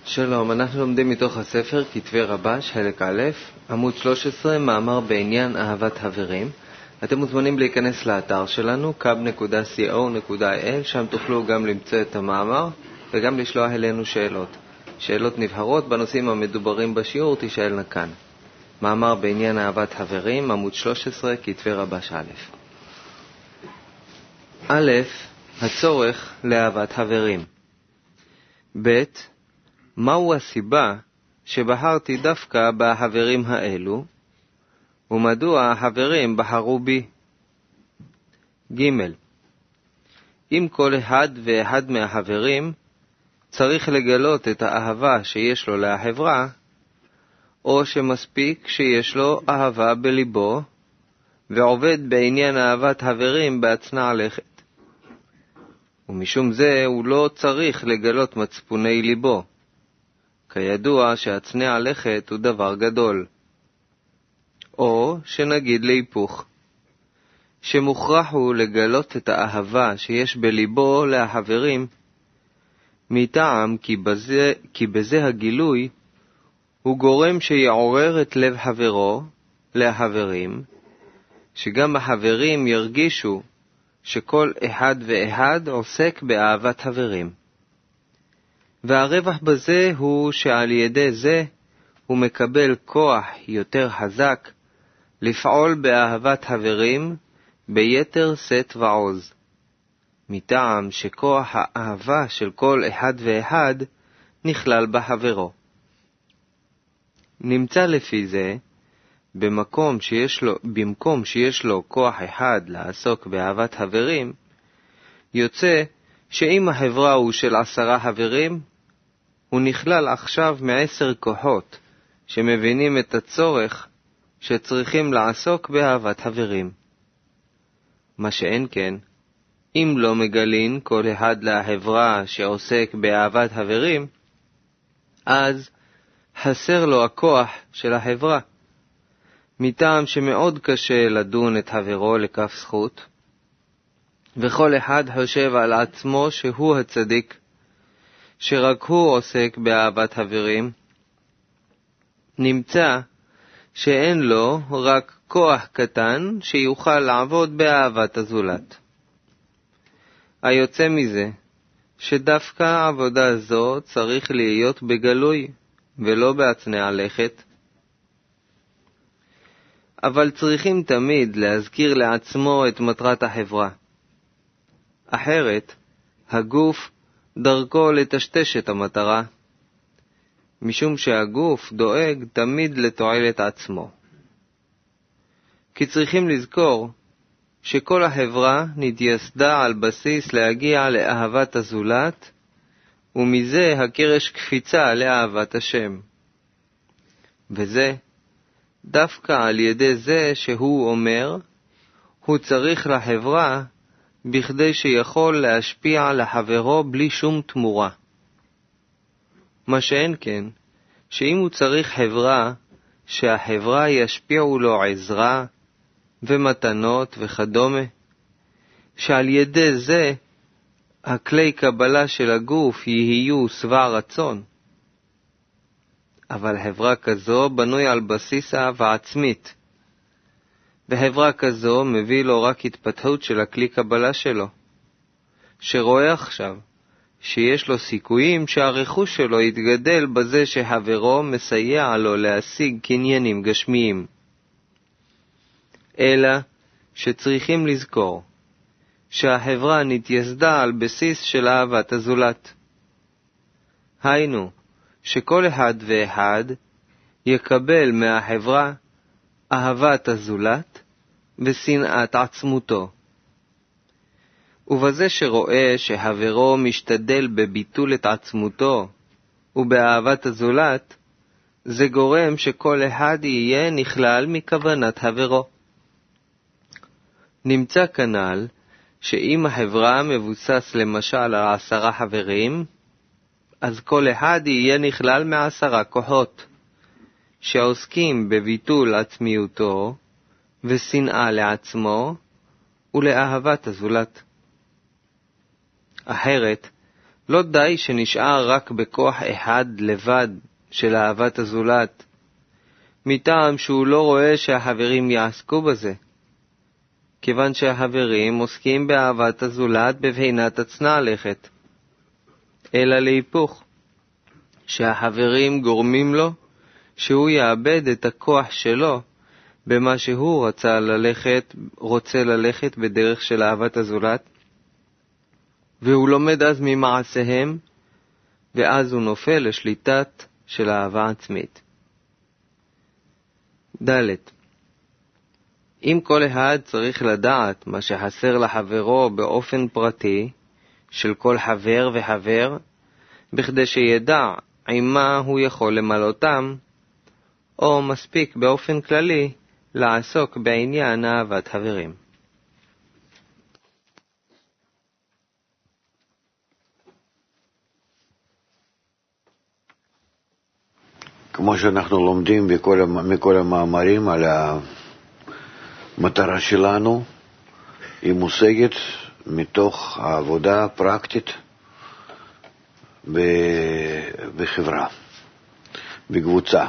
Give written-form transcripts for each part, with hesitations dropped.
שלום, אנחנו לומדים מתוך הספר כתבי רבש, חלק א', עמוד 13, מאמר בעניין אהבת חברים. אתם מוזמנים להיכנס לאתר שלנו, kab.co.il, שם תוכלו גם למצוא את המאמר וגם לשלוח אלינו שאלות. שאלות נבחרות בנושאים המדוברים בשיעור תשאלנה כאן. מאמר בעניין אהבת חברים, עמוד 13, כתבי רבש א'. א', הצורך לאהבת חברים. ב', מהו הסיבה שבחרתי דווקא בחברים האלו, ומדוע החברים בחרו בי? ג', אם כל אחד ואחד מהחברים צריך לגלות את האהבה שיש לו לחברה, או שמספיק שיש לו אהבה בליבו, ועובד בעניין אהבת חברים בהצנע לכת. ומשום זה הוא לא צריך לגלות מצפוני ליבו. כידוע שהצנע לכת הוא דבר גדול. או שנגיד להיפוך, שמוכרח הוא לגלות את האהבה שיש בליבו לחברים, מטעם כי בזה הגילוי הוא גורם שיעורר את לב חברו לחברים, שגם החברים ירגישו שכל אחד ואחד עוסק באהבת חברים. והרווח בזה הוא שעל ידי זה הוא מקבל כוח יותר חזק לפעול באהבת חברים ביתר שאת ועוז, מטעם שכוח האהבה של כל אחד ואחד נכלל בחברו. נמצא לפי זה, במקום שיש לו כוח אחד לעסוק באהבת חברים, יוצא שאם החברה הוא של 10 חברים, הוא נכלל עכשיו מ10 כוחות שמבינים את הצורך שצריכים לעסוק באהבת חברים. מה שאין כן, אם לא מגלין כל אחד לחברה שעוסק באהבת חברים, אז חסר לו הכוח של החברה, מטעם שמאוד קשה לדון את חברו לכף זכות, וכל אחד חושב על עצמו שהוא הצדיק, שרק הוא עוסק באהבת חברים. נמצא שאין לו רק כוח קטן שיוכל לעבוד באהבת הזולת. היוצא מזה שדווקא עבודה זו צריך להיות בגלוי ולא בהצנע לכת. אבל צריכים תמיד להזכיר לעצמו את מטרת החברה. אחרת, הגוף דרכו לטשטש את המטרה, משום שהגוף דואג תמיד לתועלת עצמו. כי צריכים לזכור שכל החברה נתייסדה על בסיס להגיע לאהבת הזולת, ומזה הקרש קפיצה לאהבת השם. וזה דווקא על ידי זה שהוא אומר, הוא צריך לחברה בכדי שיכול להשפיע לחברו בלי שום תמורה. מה שאין כן, שאם הוא צריך חברה, שהחברה ישפיעו לו עזרה ומתנות וכדומה, שעל ידי זה הכלי קבלה של הגוף יהיו שבע רצון. אבל חברה כזו בנוי על בסיס אהבה עצמית, וחברה כזו מביא לו רק התפתחות של הכלי קבלה שלו, שרואה עכשיו שיש לו סיכויים שהרכוש שלו יתגדל בזה שחברו מסייע לו להשיג קניינים גשמיים. אלא שצריכים לזכור שהחברה נתייסדה על בסיס של אהבת הזולת. היינו, שכל אחד ואחד יקבל מהחברה אהבת הזולת ושנאת עצמותו. ובזה שרואה שחברו משתדל בביטול את עצמותו ובאהבת הזולת, זה גורם שכל אחד יהיה נכלל מכוונת חברו. נמצא כנ"ל שאם החברה מבוסס למשל על 10 חברים, אז כל אחד יהיה נכלל מ10 כוחות, שעוסקים בביטול עצמיותו ושנאה לעצמו ולאהבת הזולת. אחרת, לא די שנשאר רק בכוח אחד לבד של אהבת הזולת, מטעם שהוא לא רואה שהחברים יעסקו בזה, כיוון שהחברים עוסקים באהבת הזולת בבחינת הצנע לכת, אלא להיפוך, שהחברים גורמים לו שהוא יאבד את הכוח שלו במה שהוא רוצה ללכת בדרך של אהבת הזולת, והוא לומד אז ממעשיהם, ואז הוא נופל לשליטת של אהבה עצמית. ד' אם כל אחד צריך לדעת מה שחסר לחברו באופן פרטי של כל חבר וחבר, בכדי שידע עם מה הוא יכול למלאותם, או מספיק באופן כללי לעסוק בעניין אהבת חברים. כמו שאנחנו לומדים מכל המאמרים על המטרה שלנו, היא מושגת מתוך העבודה הפרקטית בחברה, בקבוצה.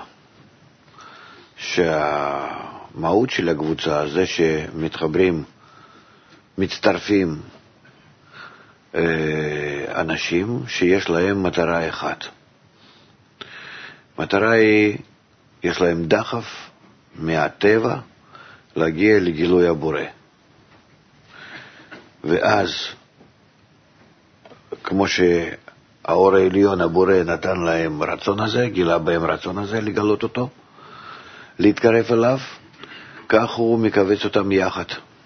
שהמהות של הקבוצה זה שמתחברים, מצטרפים אנשים שיש להם מטרה אחת. מטרה היא, יש להם דחף מהטבע להגיע לגילוי הבורא. ואז, כמו שהאור העליון, הבורא, נתן להם רצון הזה, גילה בהם רצון הזה לגלות אותו, להתקרב אליו, כך הוא מקבץ אותם יחד.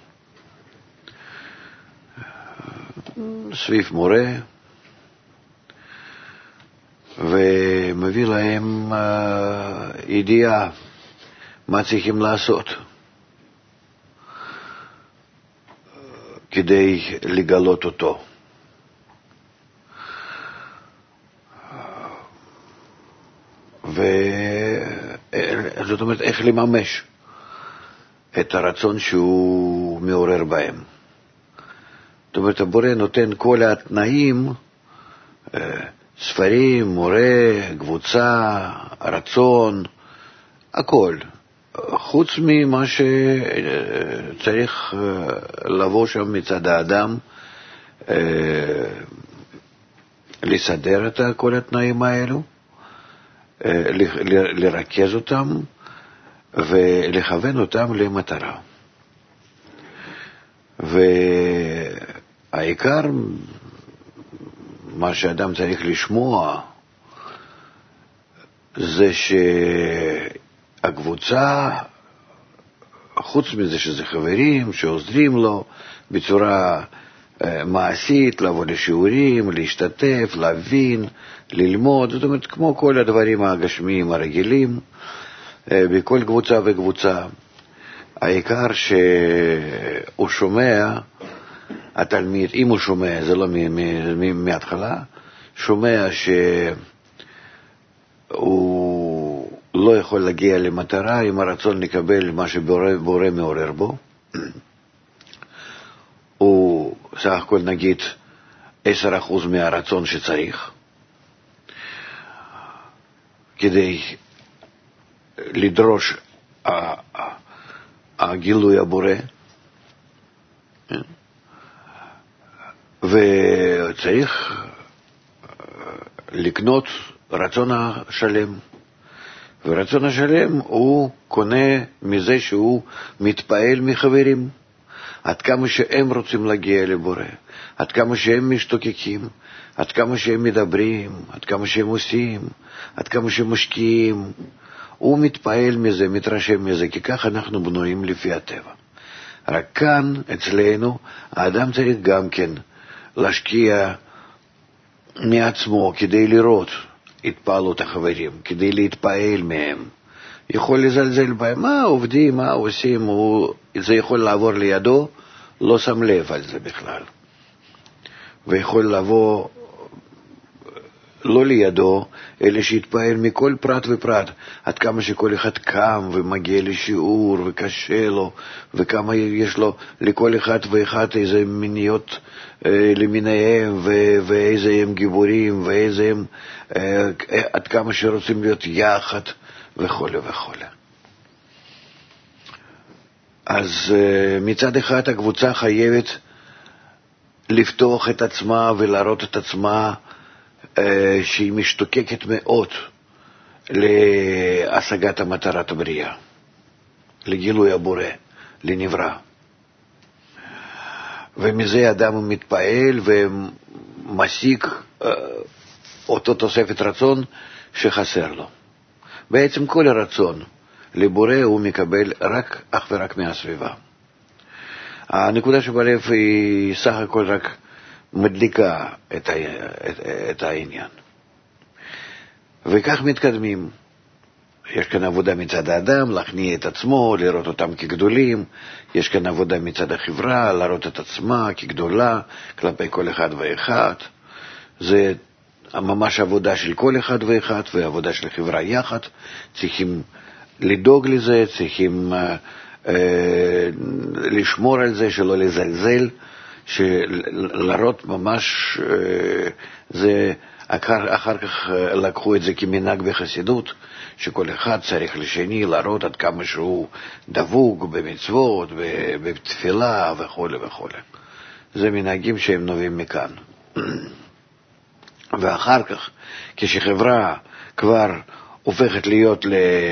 סביב מורה, ומביא להם ידיעה מה צריכים לעשות כדי לגלות אותו. זאת אומרת, איך לממש את הרצון שהוא מעורר בהם. זאת אומרת, הבורא נותן כל התנאים, ספרים, מורה, קבוצה, רצון, הכל. חוץ ממה שצריך לבוא שם מצד האדם, לסדר את כל התנאים האלו, לרכז אותם ולכוון אותם למטרה. והעיקר, מה שאדם צריך לשמוע, זה שהקבוצה, חוץ מזה שזה חברים שעוזרים לו בצורה מעשית, לבוא לשיעורים, להשתתף, להבין, ללמוד, זאת אומרת, כמו כל הדברים הגשמיים הרגילים, בכל קבוצה וקבוצה. העיקר שהוא שומע, התלמיד, אם הוא שומע, זה לא מההתחלה, שומע שהוא לא יכול להגיע למטרה עם הרצון לקבל מה שבורא מעורר בו. הוא סך הכל נגיד 10% מהרצון שצריך, כדי לדרוש הגילוי הבורא, וצריך לקנות רצון השלם. ורצון השלם הוא קונה מזה שהוא מתפעל מחברים, עד כמה שהם רוצים להגיע לבורא, עד כמה שהם משתוקקים, עד כמה שהם מדברים, עד כמה שהם עושים, עד כמה שהם משקיעים. הוא מתפעל מזה, מתרשם מזה, כי כך אנחנו בנויים לפי הטבע. רק כאן, אצלנו, האדם צריך גם כן להשקיע מעצמו כדי לראות התפעלות החברים, כדי להתפעל מהם. יכול לזלזל בהם, מה עובדים, מה עושים, זה יכול לעבור לידו, לא שם לב על זה בכלל. ויכול לבוא לא לידו, אלא שיתפעל מכל פרט ופרט, עד כמה שכל אחד קם ומגיע לשיעור וקשה לו, וכמה יש לו לכל אחד ואחד איזה מיניות למיניהם, ואיזה הם גיבורים, ואיזה הם, עד כמה שרוצים להיות יחד, וכו' וכו'. אז מצד אחד הקבוצה חייבת לפתוח את עצמה ולהראות את עצמה שהיא משתוקקת מאוד להשגת המטרת הבריאה, לגילוי הבורא, לנברא. ומזה אדם מתפעל ומשיג אותו תוספת רצון שחסר לו. בעצם כל הרצון לבורא הוא מקבל אך ורק מהסביבה. הנקודה שבלב היא סך הכל רק מדליקה את העניין. וכך מתקדמים. יש כאן עבודה מצד האדם, להכניע את עצמו, לראות אותם כגדולים. יש כאן עבודה מצד החברה, לראות את עצמה כגדולה, כלפי כל אחד ואחד. זה ממש עבודה של כל אחד ואחד, ועבודה של החברה יחד. צריכים לדאוג לזה, צריכים לשמור על זה, שלא לזלזל, לראות ממש, זה אחר כך לקחו את זה כמנהג בחסידות, שכל אחד צריך לשני לראות עד כמה שהוא דבוק במצוות, בתפילה וכו' וכו'. זה מנהגים שהם נובעים מכאן. ואחר כך, כשחברה כבר הופכת להיות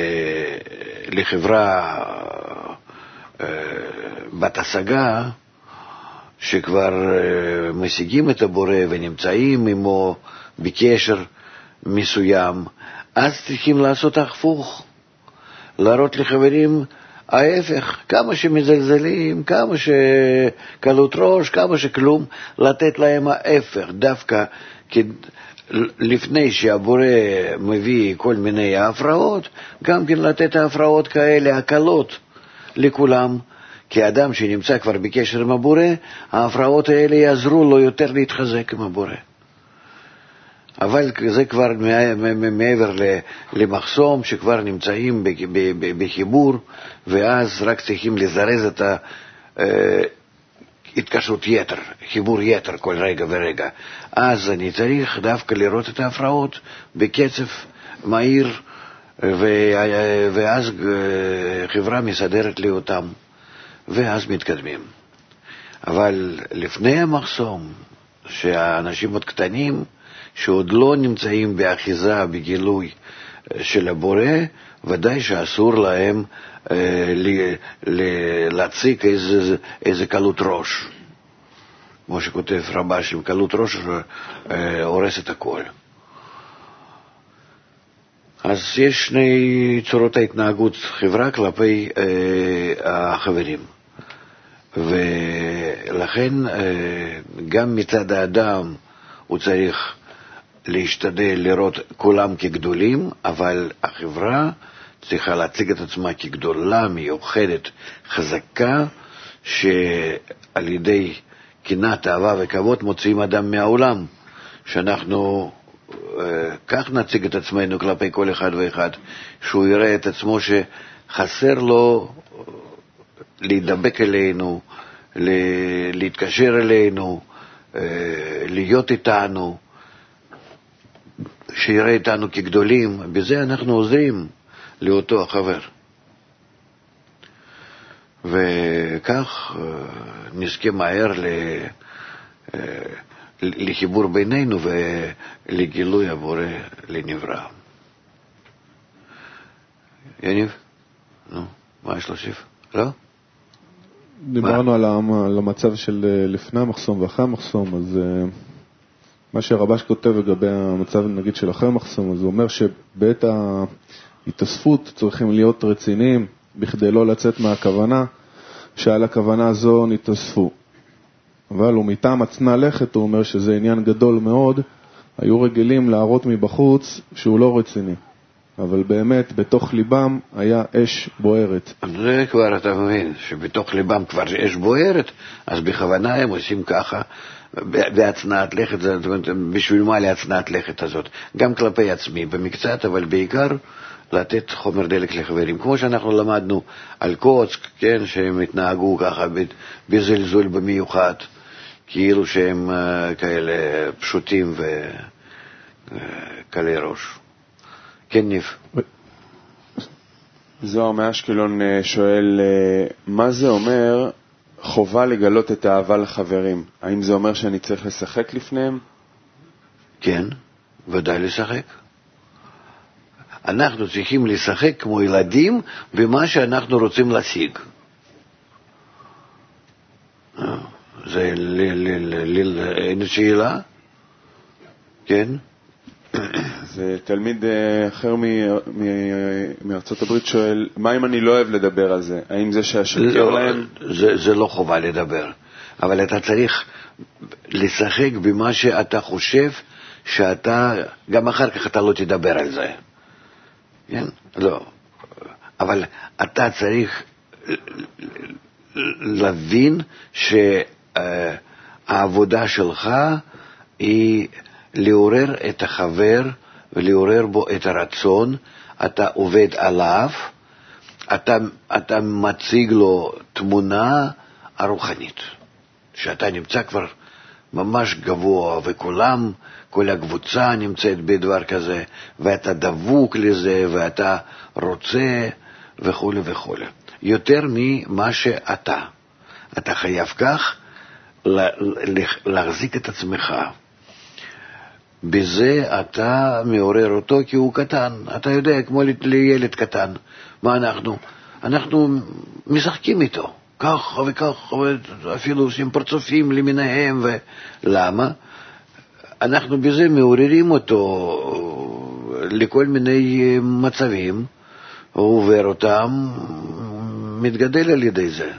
לחברה בת השגה, שכבר משיגים את הבורא ונמצאים עמו בקשר מסוים, אז צריכים לעשות הפוך, להראות לחברים ההפך, כמה שמזלזלים, כמה שקלות ראש, כמה שכלום, לתת להם ההפך, דווקא לפני שהבורא מביא כל מיני ההפרעות, גם כן לתת ההפרעות כאלה הקלות לכולם, כי אדם שנמצא כבר בקשר עם הבורא, ההפרעות האלה יעזרו לו יותר להתחזק עם הבורא. אבל זה כבר מעבר למחסום שכבר נמצאים בחיבור, ואז רק צריכים לזרז את התקשרות יתר, חיבור יתר כל רגע ורגע. אז אני צריך דווקא לראות את ההפרעות בקצב מהיר, ואז חברה מסדרת לי אותם, ואז מתקדמים. אבל לפני המחסום, שהאנשים עוד קטנים, שעוד לא נמצאים באחיזה, בגילוי של הבורא, ודאי שאסור להם להציג איזה קלות ראש. כמו שכותב רבה של קלות ראש הורס את הכל. אז יש שני צורות ההתנהגות חברה כלפי החברים. ולכן גם מצד האדם הוא צריך להשתדל לראות כולם כגדולים, אבל החברה צריכה להציג את עצמה כגדולה, מיוחדת, חזקה, שעל ידי קנאת, אהבה וכבוד מוציאים אדם מהעולם, שאנחנו כך נציג את עצמנו כלפי כל אחד ואחד, שהוא יראה את עצמו שחסר לו להידבק אלינו, להתקשר אלינו, להיות איתנו, שיראה איתנו כגדולים. בזה אנחנו עוזרים לאותו החבר. וכך נזכה מהר לחיבור בינינו ולגילוי הבורא לנברא. יניב? נו, מה יש להוסיף? לא? דיברנו על המצב של לפני המחסום ואחרי המחסום, אז מה שהרבש כותב לגבי המצב נגיד של אחרי המחסום, אז הוא אומר שבעת ההתאספות צריכים להיות רציניים בכדי לא לצאת מהכוונה, שעל הכוונה הזו נתאספו. אבל הוא מטעם עצנה לכת, הוא אומר שזה עניין גדול מאוד, היו רגילים להראות מבחוץ שהוא לא רציני. אבל באמת בתוך ליבם היה אש בוערת. זה כבר אתה מבין, שבתוך ליבם כבר אש בוערת, אז בכוונה הם עושים ככה, בהצנעת לכת, זאת אומרת, בשביל מה להצנעת לכת הזאת? גם כלפי עצמי במקצת, אבל בעיקר לתת חומר דלק לחברים. כמו שאנחנו למדנו על קוץ, כן, שהם התנהגו ככה בזלזול במיוחד, כאילו שהם כאלה פשוטים וקלי ראש. כן, ניף. זוהר מאשקלון שואל, מה זה אומר חובה לגלות את האהבה לחברים? האם זה אומר שאני צריך לשחק לפניהם? כן, ודאי לשחק. אנחנו צריכים לשחק כמו ילדים במה שאנחנו רוצים להשיג. זה אין שאלה? כן? זה תלמיד אחר מארצות הברית שואל, מה אם אני לא אוהב לדבר על זה? האם זה שהשקר להם? זה לא חובה לדבר, אבל אתה צריך לשחק במה שאתה חושב שאתה, גם אחר כך אתה לא תדבר על זה. כן? לא. אבל אתה צריך להבין שהעבודה שלך היא לעורר את החבר ולעורר בו את הרצון, אתה עובד עליו, אתה מציג לו תמונה הרוחנית, שאתה נמצא כבר ממש גבוה, וכולם, כל הקבוצה נמצאת בדבר כזה, ואתה דבוק לזה, ואתה רוצה, וכו' וכו'. יותר ממה שאתה. אתה חייב כך להחזיק את עצמך. בזה אתה מעורר אותו כי הוא קטן. אתה יודע, כמו לילד קטן. מה אנחנו? אנחנו משחקים איתו. כך וכך, אפילו עושים פרצופים למיניהם. למה? אנחנו בזה מעוררים אותו לכל מיני מצבים. הוא עובר אותם, מתגדל על ידי זה.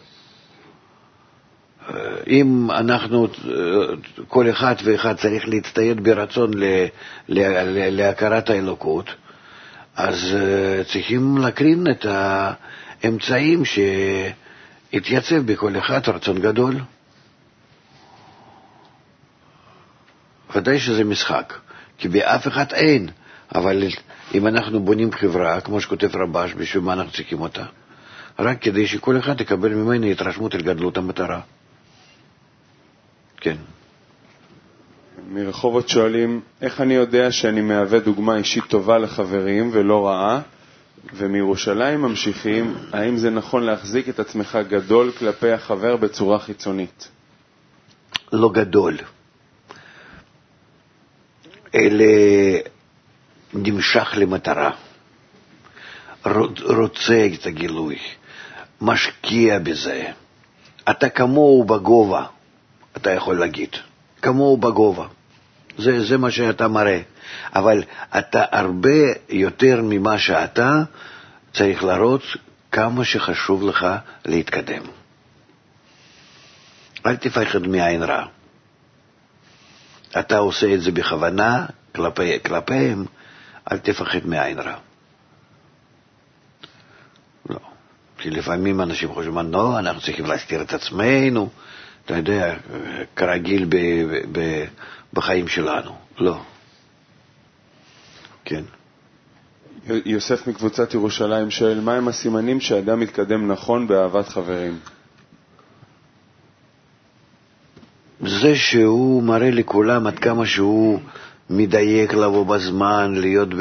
אם אנחנו, כל אחד ואחד צריך להצטייד ברצון להכרת האלוקות, אז צריכים להקרין את האמצעים שהתייצב בכל אחד רצון גדול. ודאי שזה משחק, כי באף אחד אין, אבל אם אנחנו בונים חברה, כמו שכותב רבש, בשביל מה אנחנו צריכים אותה? רק כדי שכל אחד יקבל ממני התרשמות על גדלות המטרה. כן. מרחובות שואלים, איך אני יודע שאני מהווה דוגמה אישית טובה לחברים ולא רעה? ומירושלים ממשיכים, האם זה נכון להחזיק את עצמך גדול כלפי החבר בצורה חיצונית? לא גדול. אלה נמשך למטרה. רוצה את הגילוי. משקיע בזה. אתה כמוהו בגובה. אתה יכול להגיד, כמוהו בגובה. זה מה שאתה מראה. אבל אתה הרבה יותר ממה שאתה צריך להראות כמה שחשוב לך להתקדם. אל תפחד מעין רע. אתה עושה את זה בכוונה כלפיהם, אל תפחד מעין רע. לא. כי לפעמים אנשים חושבים, לא, אנחנו צריכים להסתיר את עצמנו. אתה יודע, כרגיל בחיים שלנו. לא. כן. יוסף מקבוצת ירושלים שואל, מה הם הסימנים שאדם מתקדם נכון באהבת חברים? זה שהוא מראה לכולם עד כמה שהוא מדייק לבוא בזמן,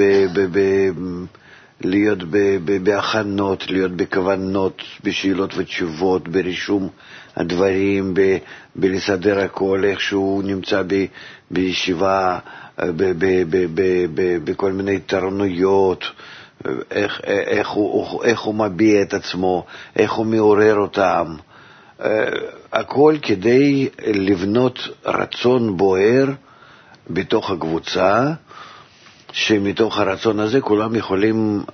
להיות בהכנות, להיות בכוונות, בשאלות ותשובות, ברישום הדברים, בלסדר הכל, איך שהוא נמצא בישיבה, בכל מיני תרנויות, איך הוא מביע את עצמו, איך הוא מעורר אותם. הכל כדי לבנות רצון בוער בתוך הקבוצה, שמתוך הרצון הזה כולם יכולים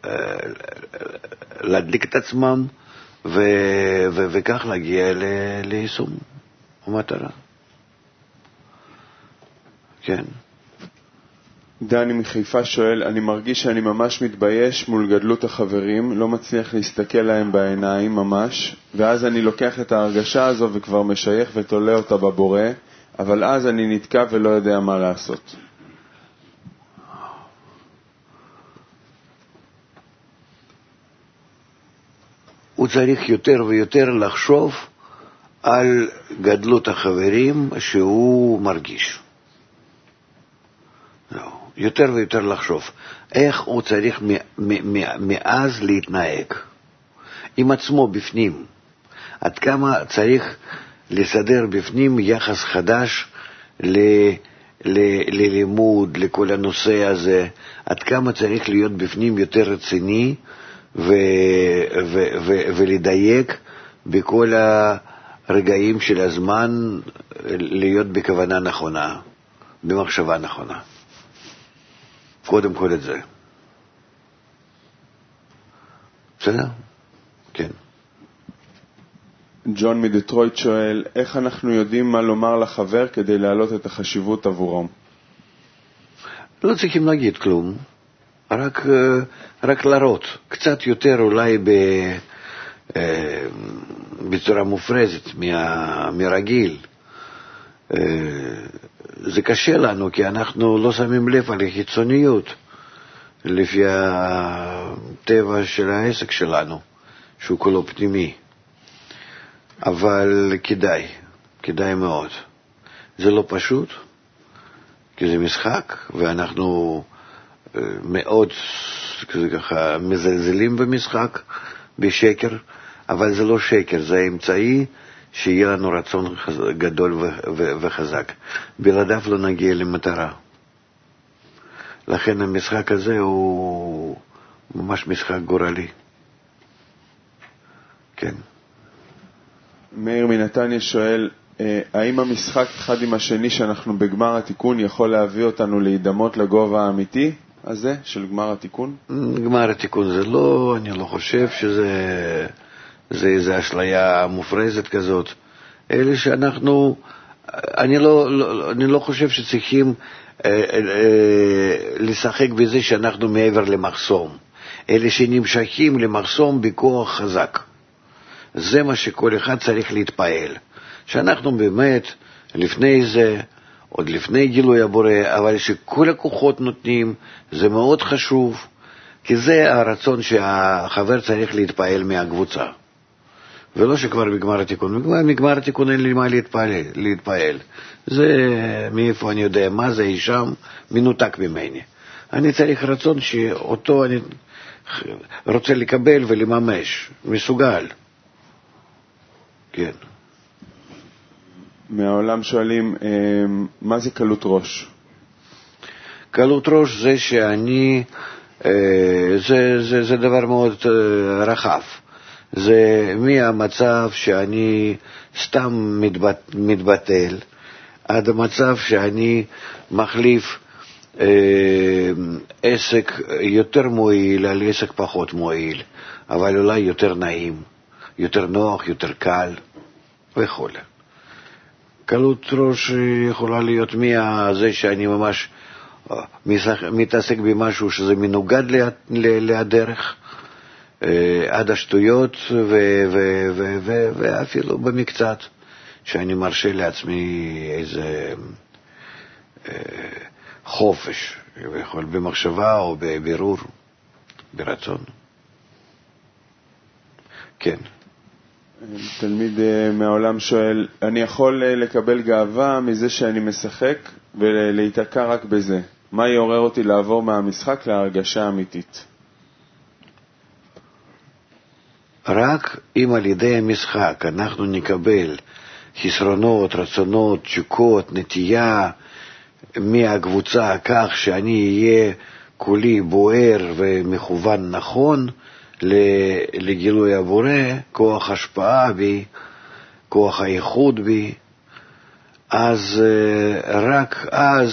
להדליק את עצמם וכך להגיע ליישום המטרה. כן. דני מחיפה שואל, אני מרגיש שאני ממש מתבייש מול גדלות החברים, לא מצליח להסתכל להם בעיניים ממש, ואז אני לוקח את ההרגשה הזו וכבר משייך ותולה אותה בבורא. אבל אז אני נתקע ולא יודע מה לעשות. הוא צריך יותר ויותר לחשוב על גדלות החברים שהוא מרגיש. יותר ויותר לחשוב איך הוא צריך מאז להתנהג עם עצמו בפנים, עד כמה צריך לסדר בפנים יחס חדש ללימוד, לכל הנושא הזה, עד כמה צריך להיות בפנים יותר רציני ולדייק בכל הרגעים של הזמן, להיות בכוונה נכונה, במחשבה נכונה. קודם כל את זה. בסדר? כן. ג'ון מדטרויט שואל, איך אנחנו יודעים מה לומר לחבר כדי להעלות את החשיבות עבורו? לא צריכים להגיד כלום, רק להראות, קצת יותר אולי בצורה מופרזת מרגיל. זה קשה לנו, כי אנחנו לא שמים לב על החיצוניות, לפי הטבע של העסק שלנו, שהוא כולו פנימי. אבל כדאי מאוד. זה לא פשוט, כי זה משחק, ואנחנו מאוד ככה מזלזלים במשחק, בשקר, אבל זה לא שקר, זה אמצעי שיהיה לנו רצון גדול וחזק. בלעדיו לא נגיע למטרה. לכן המשחק הזה הוא ממש משחק גורלי. כן. מאיר מנתניה שואל, האם המשחק אחד עם השני שאנחנו בגמר התיקון יכול להביא אותנו להידמות לגובה האמיתי הזה של גמר התיקון? גמר התיקון זה לא, אני לא חושב שזה איזו אשליה מופרזת כזאת. אלה שאנחנו, אני לא חושב שצריכים לשחק בזה שאנחנו מעבר למחסום. אלה שנמשכים למחסום בכוח חזק. זה מה שכל אחד צריך להתפעל. שאנחנו באמת לפני זה, עוד לפני גילוי הבורא, אבל שכל הכוחות נותנים, זה מאוד חשוב, כי זה הרצון שהחבר צריך להתפעל מהקבוצה. ולא שכבר בגמר התיקון. בגמר התיקון אין לי מה להתפעל. זה מאיפה אני יודע מה זה שם, מנותק ממני. אני צריך רצון שאותו אני רוצה לקבל ולממש, מסוגל. כן. מהעולם שואלים, מה זה קלות ראש? קלות ראש זה שאני, זה דבר מאוד רחב. זה מהמצב שאני סתם מתבטל, עד המצב שאני מחליף עסק יותר מועיל על עסק פחות מועיל, אבל אולי יותר נעים, יותר נוח, יותר קל וכו'. קלות ראש יכולה להיות מזה שאני ממש מתעסק במשהו שזה מנוגד לדרך, עד השטויות ואפילו במקצת שאני מרשה לעצמי איזה חופש, יכול במחשבה או בבירור, ברצון. כן. תלמיד מהעולם שואל, אני יכול לקבל גאווה מזה שאני משחק ולהתעקע רק בזה. מה יעורר אותי לעבור מהמשחק להרגשה אמיתית? רק אם על ידי המשחק אנחנו נקבל חסרונות, רצונות, תשוקות, נטייה מהקבוצה כך שאני אהיה כולי בוער ומכוון נכון לגילוי הבורא, כוח השפעה בי, כוח הייחוד בי, אז רק אז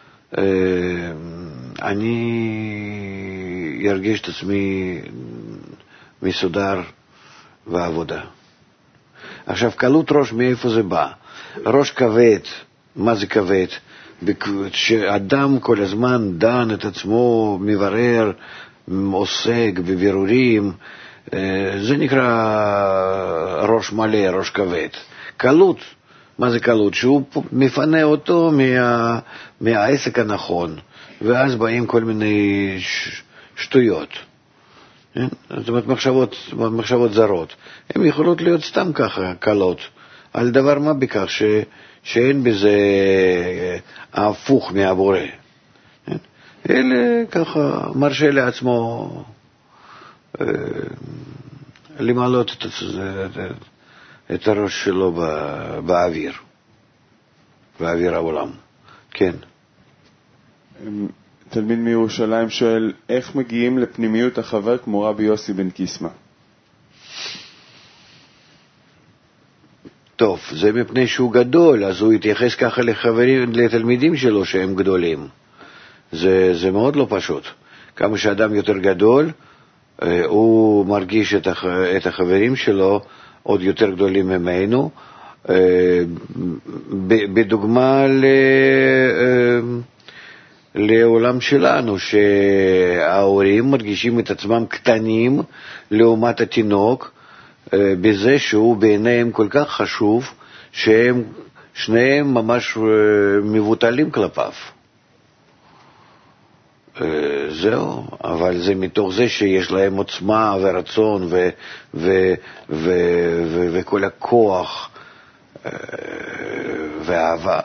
אני ארגיש את עצמי מסודר בעבודה. עכשיו, קלות ראש, מאיפה זה בא? ראש כבד, מה זה כבד? שאדם כל הזמן דן את עצמו, מברר, עוסק בבירורים, זה נקרא ראש מלא, ראש כבד. קלות מה זה קלות? שהוא מפנה אותו מהעסק הנכון, ואז באים כל מיני שטויות. זאת אומרת, מחשבות זרות. הן יכולות להיות סתם ככה קלות, על דבר מה בכך שאין בזה הפוך מהבורא. אלה ככה מרשה לעצמו למעלות את הראש שלו באוויר העולם. כן. תלמיד מירושלים שואל, איך מגיעים לפנימיות החבר כמו רבי יוסי בן קיסמא? טוב, זה מפני שהוא גדול, אז הוא יתייחס ככה לתלמידים שלו שהם גדולים. זה מאוד לא פשוט. כמה שאדם יותר גדול, הוא מרגיש את החברים שלו עוד יותר גדולים ממנו. בדוגמה לעולם שלנו, שההורים מרגישים את עצמם קטנים לעומת התינוק, בזה שהוא בעיניהם כל כך חשוב, שהם שניהם ממש מבוטלים כלפיו. זהו, אבל זה מתוך זה שיש להם עוצמה ורצון וכל הכוח ואהבה.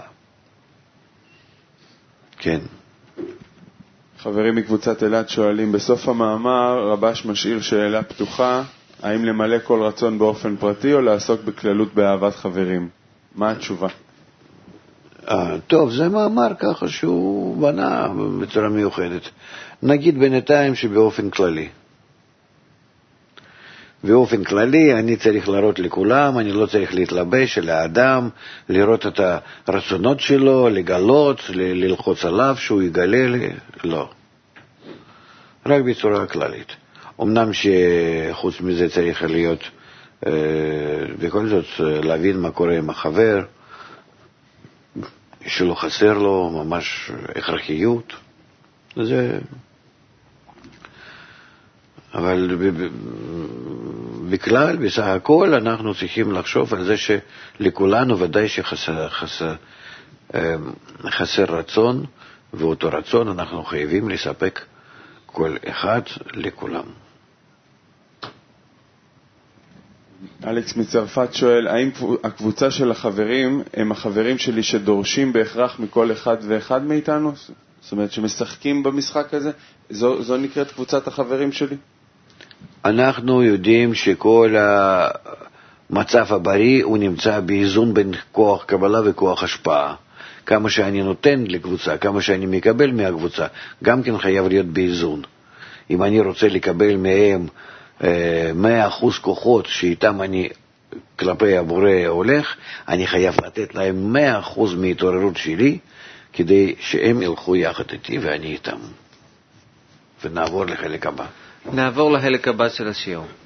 כן. חברים מקבוצת אלעד שואלים, בסוף המאמר רבש משאיר שאלה פתוחה, האם למלא כל רצון באופן פרטי או לעסוק בכללות באהבת חברים? מה התשובה? טוב, זה מאמר ככה שהוא בנה בצורה מיוחדת. נגיד בינתיים שבאופן כללי. באופן כללי אני צריך להראות לכולם, אני לא צריך להתלבש על האדם, לראות את הרצונות שלו, לגלות, ללחוץ עליו שהוא יגלה לי, לא. רק בצורה כללית. אמנם שחוץ מזה צריך להיות, בכל זאת, להבין מה קורה עם החבר, שלא חסר לו ממש הכרחיות. זה... אבל בכלל, בסך הכל, אנחנו צריכים לחשוב על זה שלכולנו ודאי שחסר רצון, ואותו רצון אנחנו חייבים לספק כל אחד לכולם. אלכס מצרפת שואל, האם הקבוצה של החברים הם החברים שלי שדורשים בהכרח מכל אחד ואחד מאיתנו? זאת אומרת שמשחקים במשחק הזה? זו נקראת קבוצת החברים שלי? אנחנו יודעים שכל המצב הבריא הוא נמצא באיזון בין כוח קבלה וכוח השפעה. כמה שאני נותן לקבוצה, כמה שאני מקבל מהקבוצה, גם כן חייב להיות באיזון. אם אני רוצה לקבל מהם 100% כוחות שאיתם אני כלפי הבורא הולך, אני חייב לתת להם 100% מהתעוררות שלי, כדי שהם ילכו יחד איתי ואני איתם. ונעבור לחלק הבא. נעבור לחלק הבא של השיעור.